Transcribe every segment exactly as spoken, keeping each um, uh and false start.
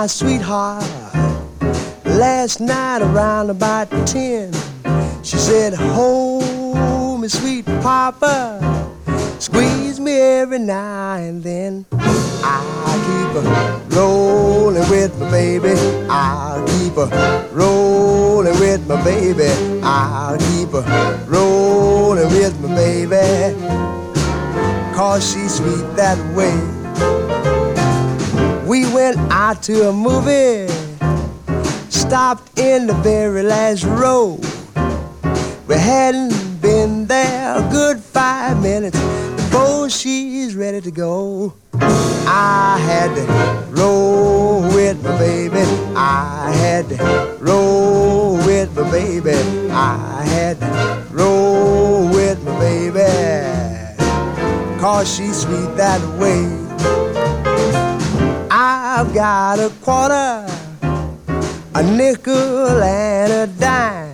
my sweetheart last night around about ten. She said, hold me, sweet papa, squeeze me every now and then. I'll keep her rolling with my baby. I'll keep her rolling with my baby. I'll keep her rolling with my baby, 'cause she's sweet that way. We went out to a movie, stopped in the very last row. We hadn't been there a good five minutes before she's ready to go. I had to roll with my baby. I had to roll with my baby. I had to roll with my baby, 'cause she's sweet that way. I've got a quarter, a nickel and a dime.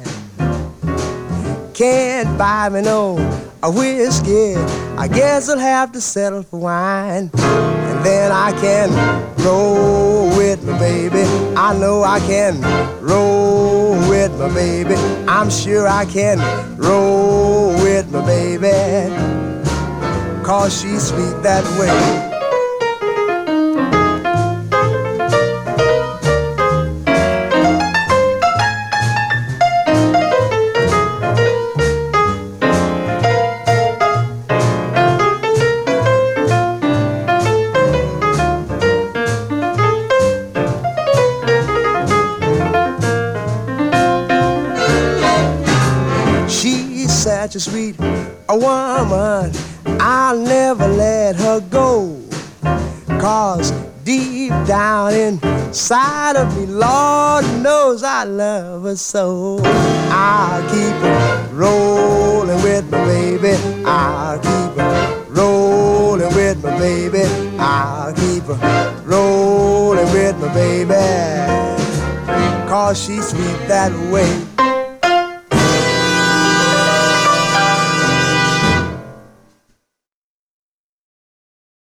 Can't buy me no a whiskey, I guess I'll have to settle for wine. And then I can roll with my baby. I know I can roll with my baby. I'm sure I can roll with my baby, 'cause she's sweet that way. Such a sweet a woman, I'll never let her go, 'cause deep down inside of me, Lord knows I love her so. I'll keep her rolling with my baby. I'll keep her rolling with my baby. I'll keep her rolling with my baby, 'cause she's sweet that way.